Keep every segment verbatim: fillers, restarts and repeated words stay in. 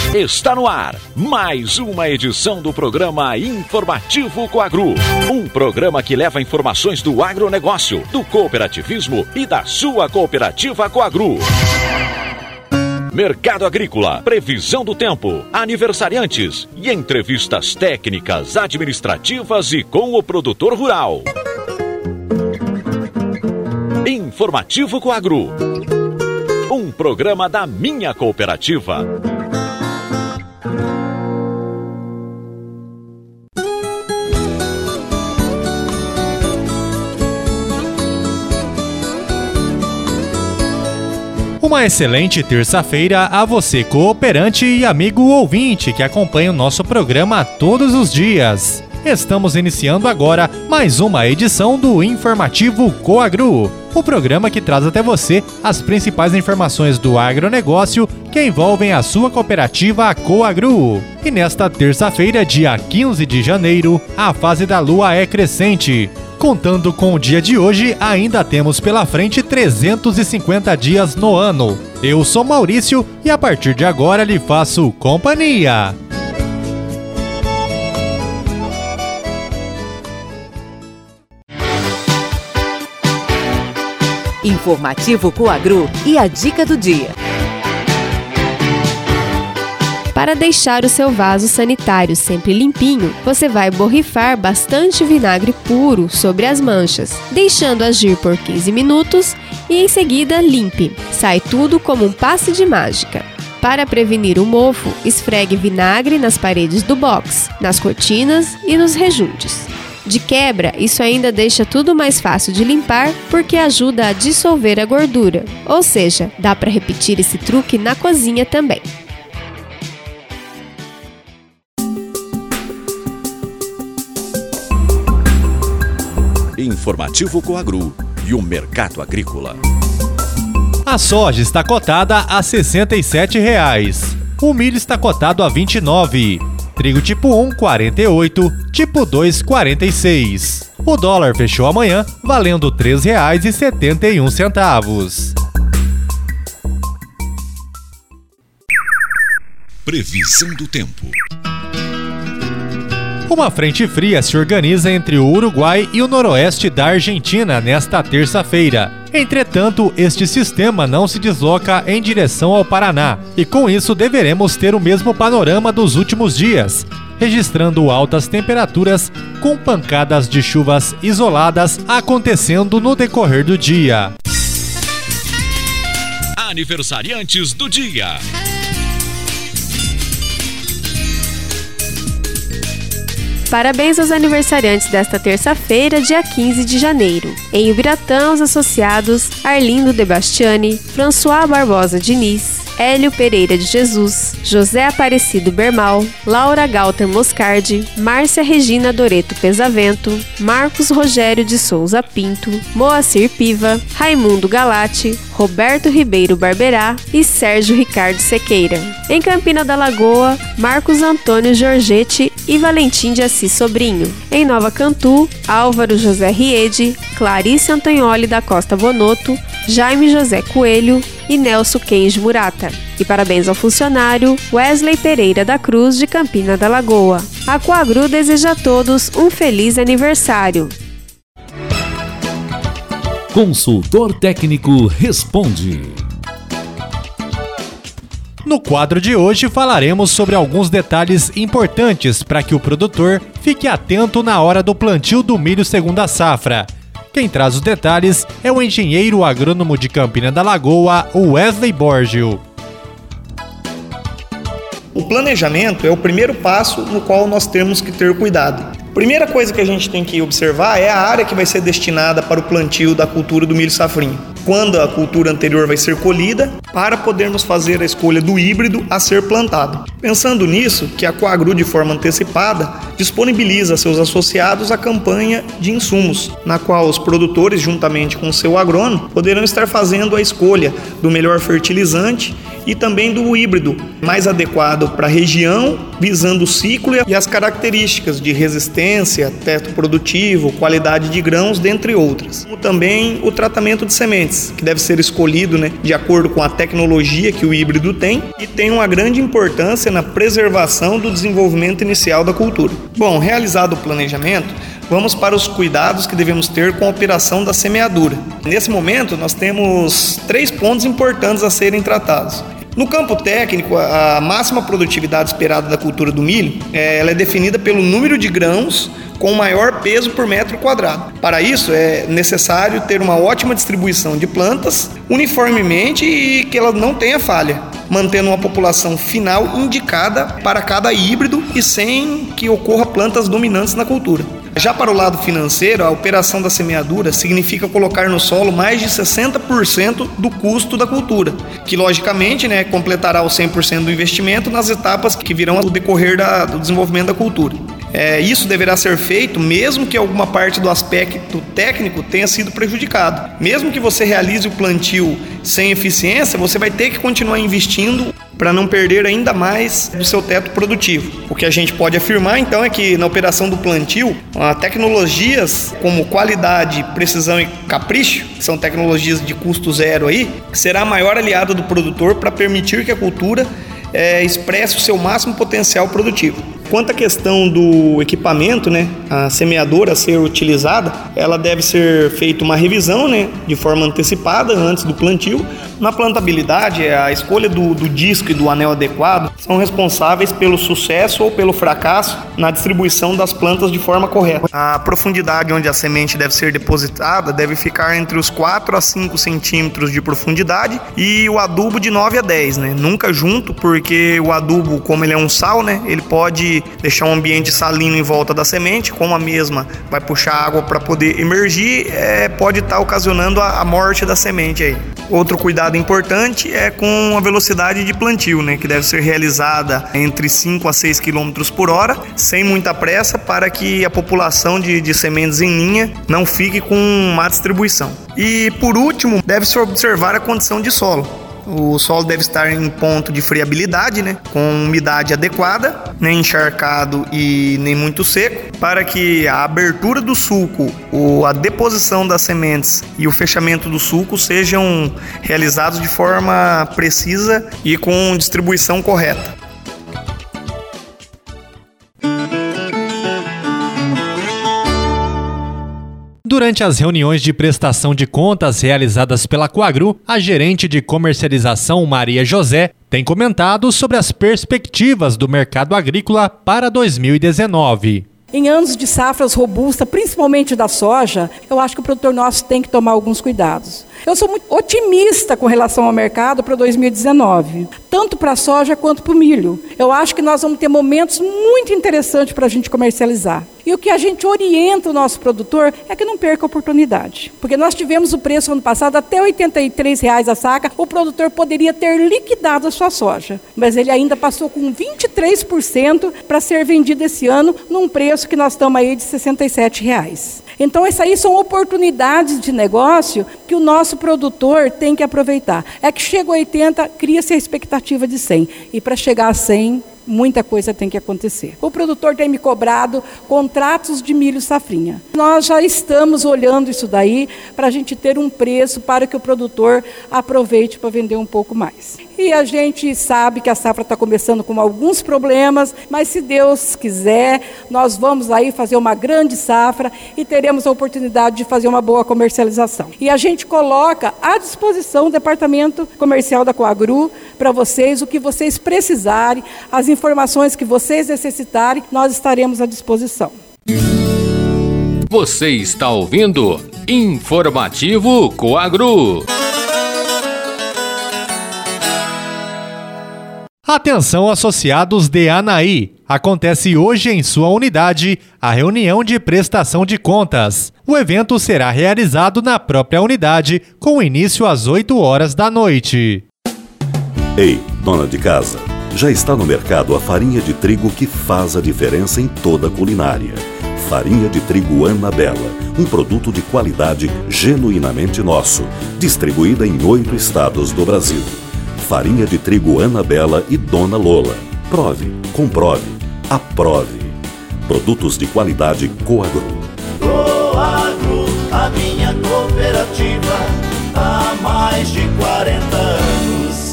Está no ar mais uma edição do programa Informativo Coagro. Um programa que leva informações do agronegócio, do cooperativismo e da sua cooperativa Coagro. Mercado agrícola, previsão do tempo, aniversariantes e entrevistas técnicas, administrativas e com o produtor rural. Informativo Coagro. Um programa da minha cooperativa. Uma excelente terça-feira a você, cooperante e amigo ouvinte que acompanha o nosso programa todos os dias. Estamos iniciando agora mais uma edição do Informativo Coagro, o programa que traz até você as principais informações do agronegócio que envolvem a sua cooperativa Coagro. E nesta terça-feira, dia quinze de janeiro, a fase da lua é crescente. Contando com o dia de hoje, ainda temos pela frente trezentos e cinquenta dias no ano. Eu sou Maurício e a partir de agora lhe faço companhia. Informativo Coagro e a dica do dia. Para deixar o seu vaso sanitário sempre limpinho, você vai borrifar bastante vinagre puro sobre as manchas, deixando agir por quinze minutos e em seguida limpe. Sai tudo como um passe de mágica. Para prevenir o mofo, esfregue vinagre nas paredes do box, nas cortinas e nos rejuntes. De quebra, isso ainda deixa tudo mais fácil de limpar porque ajuda a dissolver a gordura. Ou seja, dá para repetir esse truque na cozinha também. Informativo Coagro e o mercado agrícola. A soja está cotada a sessenta e sete reais. O milho está cotado a vinte e nove. Trigo tipo um, quarenta e oito. Tipo dois, quarenta e seis. O dólar fechou amanhã valendo três reais e setenta e um centavos. Previsão do tempo. Uma frente fria se organiza entre o Uruguai e o noroeste da Argentina nesta terça-feira. Entretanto, este sistema não se desloca em direção ao Paraná e com isso deveremos ter o mesmo panorama dos últimos dias, registrando altas temperaturas com pancadas de chuvas isoladas acontecendo no decorrer do dia. Aniversariantes do dia. Parabéns aos aniversariantes desta terça-feira, dia quinze de janeiro. Em Ubiratã, os associados Arlindo De Bastiani, François Barbosa Diniz, Hélio Pereira de Jesus, José Aparecido Bermal, Laura Galter Moscardi, Márcia Regina Doreto Pesavento, Marcos Rogério de Souza Pinto, Moacir Piva, Raimundo Galati, Roberto Ribeiro Barberá e Sérgio Ricardo Sequeira. Em Campina da Lagoa, Marcos Antônio Giorgetti e Valentim de Assis Sobrinho. Em Nova Cantu, Álvaro José Riede, Clarice Antonioli da Costa Bonotto, Jaime José Coelho e Nelson Kenji Murata. E parabéns ao funcionário Wesley Pereira da Cruz de Campina da Lagoa. A Coagro deseja a todos um feliz aniversário. Consultor técnico responde. No quadro de hoje falaremos sobre alguns detalhes importantes para que o produtor fique atento na hora do plantio do milho segunda safra. Quem traz os detalhes é o engenheiro agrônomo de Campina da Lagoa, Wesley Borgio. O planejamento é o primeiro passo no qual nós temos que ter cuidado. Primeira coisa que a gente tem que observar é a área que vai ser destinada para o plantio da cultura do milho safrinha. Quando a cultura anterior vai ser colhida, para podermos fazer a escolha do híbrido a ser plantado. Pensando nisso, que a Coagro, de forma antecipada, disponibiliza a seus associados a campanha de insumos, na qual os produtores, juntamente com o seu agrônomo, poderão estar fazendo a escolha do melhor fertilizante e também do híbrido mais adequado para a região, visando o ciclo e as características de resistência, teto produtivo, qualidade de grãos, dentre outras. Como também o tratamento de sementes, que deve ser escolhido, né, de acordo com a técnica tecnologia que o híbrido tem e tem uma grande importância na preservação do desenvolvimento inicial da cultura. Bom, realizado o planejamento, vamos para os cuidados que devemos ter com a operação da semeadura. Nesse momento, nós temos três pontos importantes a serem tratados. No campo técnico, a máxima produtividade esperada da cultura do milho é, ela é definida pelo número de grãos com maior peso por metro quadrado. Para isso, é necessário ter uma ótima distribuição de plantas uniformemente e que ela não tenha falha, mantendo uma população final indicada para cada híbrido e sem que ocorra plantas dominantes na cultura. Já para o lado financeiro, a operação da semeadura significa colocar no solo mais de sessenta por cento do custo da cultura, que logicamente né, completará os cem por cento do investimento nas etapas que virão ao decorrer da, do desenvolvimento da cultura. É, isso deverá ser feito mesmo que alguma parte do aspecto técnico tenha sido prejudicado. Mesmo que você realize o plantio sem eficiência, você vai ter que continuar investindo para não perder ainda mais do seu teto produtivo. O que a gente pode afirmar, então, é que na operação do plantio, tecnologias como qualidade, precisão e capricho, que são tecnologias de custo zero aí, será a maior aliada do produtor para permitir que a cultura é, expresse o seu máximo potencial produtivo. Quanto à questão do equipamento, né, a semeadora a ser utilizada, ela deve ser feita uma revisão, né, de forma antecipada antes do plantio. Na plantabilidade, a escolha do, do disco e do anel adequado são responsáveis pelo sucesso ou pelo fracasso na distribuição das plantas de forma correta. A profundidade onde a semente deve ser depositada deve ficar entre os quatro a cinco centímetros de profundidade e o adubo de nove a dez, né? Nunca junto, porque o adubo, como ele é um sal, né, ele pode deixar um ambiente salino em volta da semente, como a mesma vai puxar água para poder emergir, é, pode estar tá ocasionando a, a morte da semente aí. Outro cuidado importante é com a velocidade de plantio, né, que deve ser realizada entre cinco a seis quilômetros por hora, sem muita pressa, para que a população de, de sementes em linha não fique com má distribuição. E por último, deve-se observar a condição de solo. O solo deve estar em ponto de friabilidade, né, com umidade adequada, nem encharcado e nem muito seco, para que a abertura do sulco, a deposição das sementes e o fechamento do sulco sejam realizados de forma precisa e com distribuição correta. Durante as reuniões de prestação de contas realizadas pela Coagru, a gerente de comercialização Maria José tem comentado sobre as perspectivas do mercado agrícola para dois mil e dezenove. Em anos de safras robusta, principalmente da soja, eu acho que o produtor nosso tem que tomar alguns cuidados. Eu sou muito otimista com relação ao mercado para dois mil e dezenove, tanto para a soja quanto para o milho. Eu acho que nós vamos ter momentos muito interessantes para a gente comercializar. E o que a gente orienta o nosso produtor é que não perca a oportunidade. Porque nós tivemos o preço ano passado até oitenta e três reais a saca, o produtor poderia ter liquidado a sua soja. Mas ele ainda passou com vinte e três por cento para ser vendido esse ano num preço que nós estamos aí de sessenta e sete reais. Então, essas aí são oportunidades de negócio que o nosso produtor tem que aproveitar. É que chega a oitenta, cria-se a expectativa de cem. E para chegar a cem, muita coisa tem que acontecer. O produtor tem me cobrado contratos de milho safrinha. Nós já estamos olhando isso daí para a gente ter um preço para que o produtor aproveite para vender um pouco mais. E a gente sabe que a safra está começando com alguns problemas, mas se Deus quiser, nós vamos aí fazer uma grande safra e teremos a oportunidade de fazer uma boa comercialização. E a gente coloca à disposição o departamento comercial da Coagru para vocês, o que vocês precisarem, as informações que vocês necessitarem, nós estaremos à disposição. Você está ouvindo Informativo Coagru. Atenção, associados de Anaí. Acontece hoje em sua unidade a reunião de prestação de contas. O evento será realizado na própria unidade, com início às oito horas da noite. Ei, dona de casa, já está no mercado a farinha de trigo que faz a diferença em toda a culinária. Farinha de trigo Anabela, um produto de qualidade genuinamente nosso, distribuída em oito estados do Brasil. Farinha de trigo Anabela e Dona Lola. Prove, comprove, aprove. Produtos de qualidade Coagru. Coagru, a minha cooperativa, há mais de quarenta anos.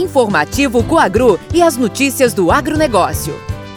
Informativo Coagru e as notícias do agronegócio.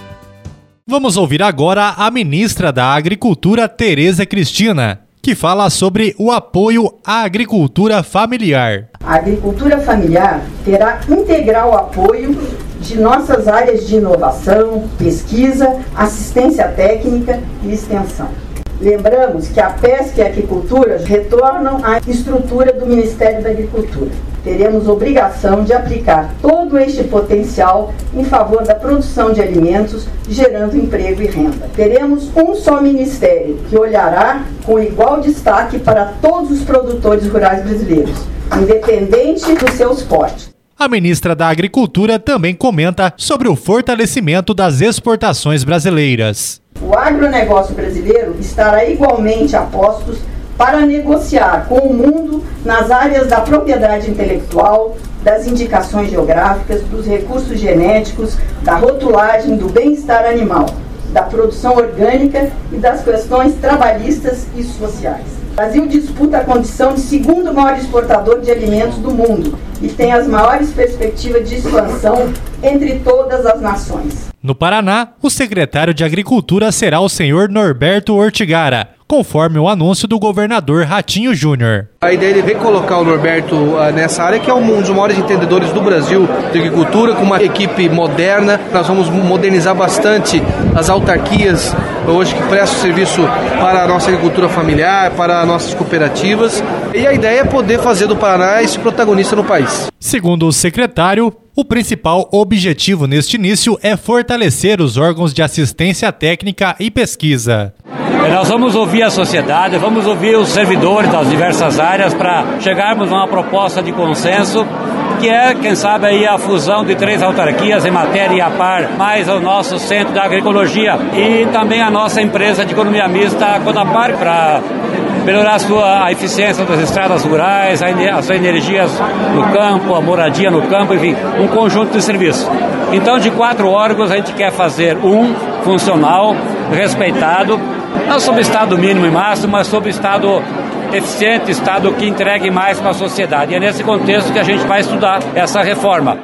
Vamos ouvir agora a ministra da Agricultura, Tereza Cristina, que fala sobre o apoio à agricultura familiar. A agricultura familiar terá integral apoio de nossas áreas de inovação, pesquisa, assistência técnica e extensão. Lembramos que a pesca e a aquicultura retornam à estrutura do Ministério da Agricultura. Teremos obrigação de aplicar todo este potencial em favor da produção de alimentos, gerando emprego e renda. Teremos um só ministério que olhará com igual destaque para todos os produtores rurais brasileiros, independente dos seus portes. A ministra da Agricultura também comenta sobre o fortalecimento das exportações brasileiras. O agronegócio brasileiro estará igualmente a postos para negociar com o mundo nas áreas da propriedade intelectual, das indicações geográficas, dos recursos genéticos, da rotulagem, do bem-estar animal, da produção orgânica e das questões trabalhistas e sociais. O Brasil disputa a condição de segundo maior exportador de alimentos do mundo e tem as maiores perspectivas de expansão entre todas as nações. No Paraná, o secretário de Agricultura será o senhor Norberto Ortigara, conforme o anúncio do governador Ratinho Júnior. A ideia é ver colocar o Norberto uh, nessa área, que é um dos maiores entendedores do Brasil de agricultura, com uma equipe moderna. Nós vamos modernizar bastante as autarquias hoje que prestam serviço para a nossa agricultura familiar, para nossas cooperativas. E a ideia é poder fazer do Paraná esse protagonista no país. Segundo o secretário, o principal objetivo neste início é fortalecer os órgãos de assistência técnica e pesquisa. Nós vamos ouvir a sociedade, vamos ouvir os servidores das diversas áreas para chegarmos a uma proposta de consenso, que é, quem sabe, aí a fusão de três autarquias em matéria e a par, mais o nosso Centro da Agroecologia e também a nossa empresa de economia mista, a Codapar, para melhorar a sua a eficiência das estradas rurais, as energias no campo, a moradia no campo, enfim, um conjunto de serviços. Então, de quatro órgãos, a gente quer fazer um funcional, respeitado, não sob estado mínimo e máximo, mas sob estado eficiente, estado que entregue mais para a sociedade. E é nesse contexto que a gente vai estudar essa reforma.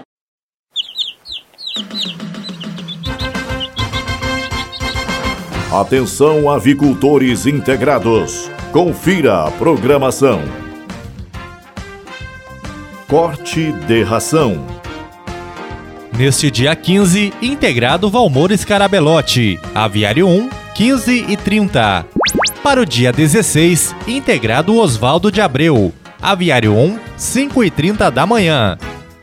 Atenção, avicultores integrados. Confira a programação. Corte de ração. Neste dia quinze, integrado Valmor Scarabelotti, Aviário um, quinze e trinta. Para o dia dezesseis, integrado Osvaldo de Abreu, Aviário um, cinco e trinta da manhã.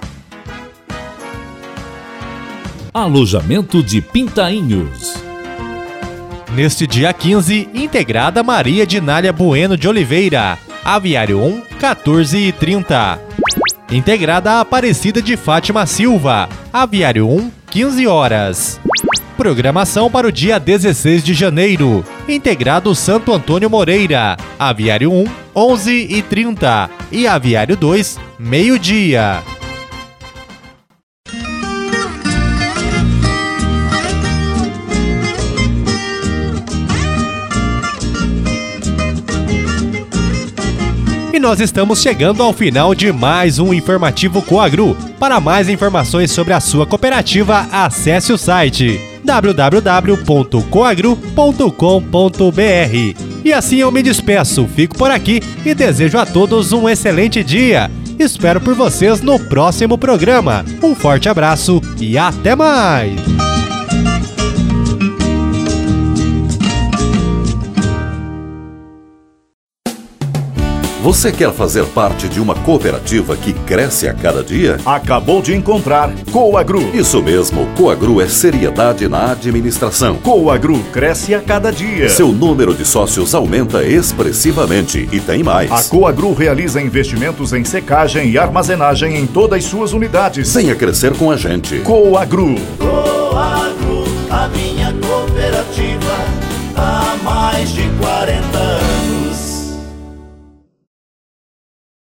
Alojamento de Pintainhos. Neste dia quinze, integrada Maria Dinália Bueno de Oliveira, Aviário um, quatorze e trinta. Integrada Aparecida de Fátima Silva, Aviário um, quinze horas. Programação para o dia dezesseis de janeiro. Integrado Santo Antônio Moreira, Aviário um, onze e trinta e Aviário dois, meio-dia. E nós estamos chegando ao final de mais um Informativo Coagru. Para mais informações sobre a sua cooperativa, acesse o site w w w ponto coagru ponto com ponto b r. E assim eu me despeço, fico por aqui e desejo a todos um excelente dia. Espero por vocês no próximo programa. Um forte abraço e até mais! Você quer fazer parte de uma cooperativa que cresce a cada dia? Acabou de encontrar Coagru. Isso mesmo, Coagru é seriedade na administração. Coagru cresce a cada dia. Seu número de sócios aumenta expressivamente e tem mais. A Coagru realiza investimentos em secagem e armazenagem em todas as suas unidades. Venha crescer com a gente. Coagru. Coagru, a minha cooperativa há mais de quarenta anos.